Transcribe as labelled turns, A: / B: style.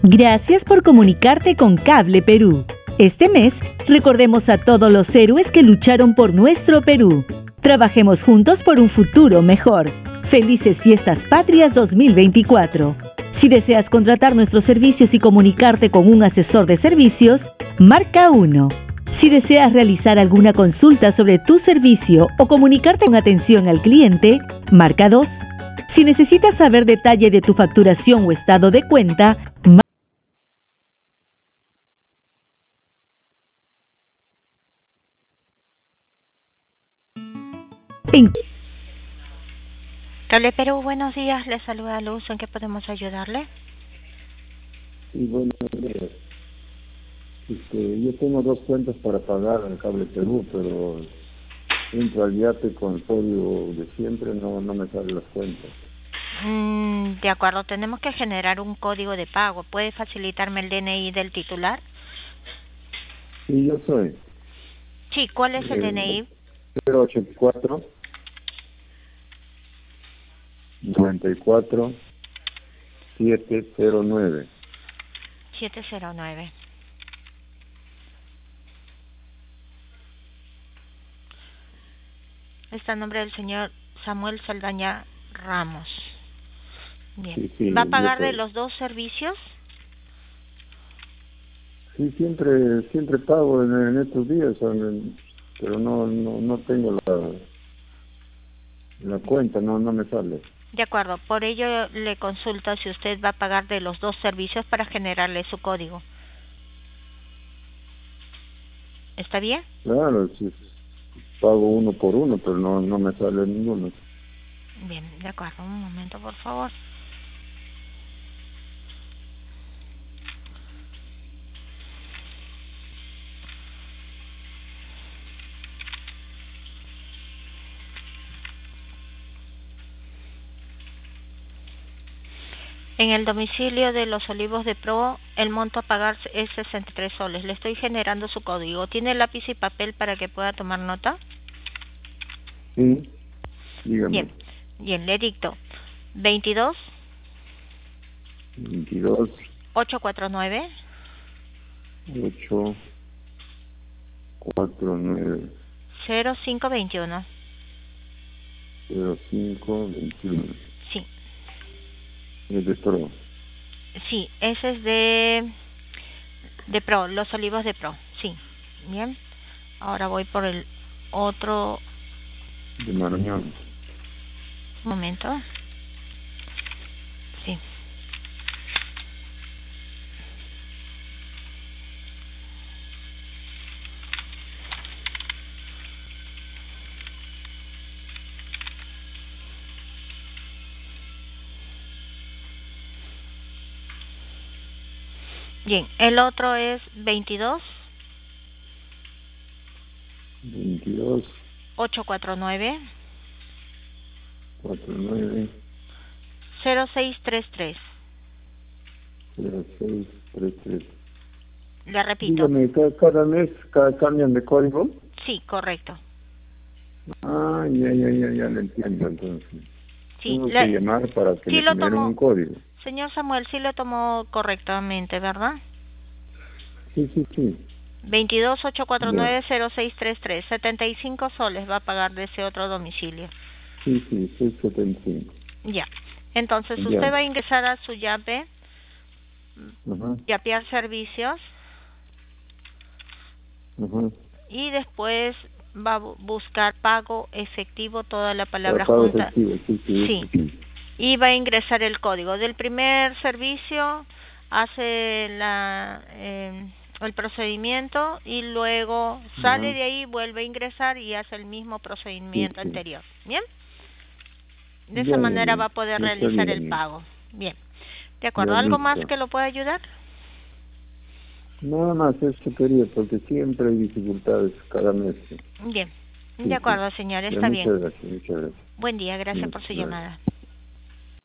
A: Gracias por comunicarte con Cable Perú. Este mes, recordemos a todos los héroes que lucharon por nuestro Perú. Trabajemos juntos por un futuro mejor. Felices Fiestas Patrias 2024. Si deseas contratar nuestros servicios y comunicarte con un asesor de servicios, marca 1. Si deseas realizar alguna consulta sobre tu servicio o comunicarte con atención al cliente, marca 2. Si necesitas saber detalle de tu facturación o estado de cuenta,
B: Cable Perú, buenos días, le saluda Luz, ¿en qué podemos ayudarle?
C: Sí, buenos días. Yo tengo 2 cuentas para pagar en Cable Perú, pero entro al yate con el código de siempre, no me salen las cuentas.
B: De acuerdo, tenemos que generar un código de pago. ¿Puede facilitarme el DNI del titular?
C: Sí, yo soy.
B: Sí, ¿cuál es el DNI?
C: 084 94 709.
B: 709. Está el nombre del señor Samuel Saldaña Ramos. Bien.
C: Sí,
B: ¿Va a pagar de los 2 servicios?
C: Sí, siempre pago en estos días, pero no tengo la cuenta, no me sale.
B: De acuerdo, por ello le consulto si usted va a pagar de los 2 servicios para generarle su código. ¿Está bien?
C: Claro, sí, pago uno por uno, pero no me sale ninguno.
B: Bien, de acuerdo, un momento por favor. En el domicilio de Los Olivos de Pro, el monto a pagar es 63 soles. Le estoy generando su código. ¿Tiene lápiz y papel para que pueda tomar nota?
C: Sí, dígame.
B: Bien, le dicto. 22 849
C: 849
B: 0521.
C: 0521.
B: Sí.
C: Es de Pro.
B: Sí, ese es de Pro, Los Olivos de Pro. Sí. Bien. Ahora voy por el otro.
C: De Marañón.
B: Un momento. Sí. Bien, el otro es 22 849
C: 49
B: 0633.
C: 0633.
B: Le repito.
C: Dígame, ¿cada mes cambian de código?
B: Sí, correcto.
C: Ah, ya le entiendo entonces.
B: Sí,
C: Tengo que llamar para que me generen un código.
B: Señor Samuel, sí lo tomó correctamente, ¿verdad?
C: Sí.
B: 22 849 0633. 75 soles va a pagar de ese otro domicilio.
C: Sí, 675.
B: Ya. Entonces usted va a ingresar a su Yape, yapear servicios, y después va a buscar pago efectivo, toda la palabra
C: pago
B: junta.
C: Efectivo, sí.
B: Y va a ingresar el código del primer servicio, hace el procedimiento y luego sale de ahí, vuelve a ingresar y hace el mismo procedimiento anterior. ¿Bien? De esa manera va a poder realizar el pago. Bien. ¿De acuerdo? ¿Algo más que lo pueda ayudar?
C: Nada más, eso quería, porque siempre hay dificultades cada mes.
B: Bien. De acuerdo, señor, está bien.
C: Muchas gracias.
B: Buen día, gracias por su llamada.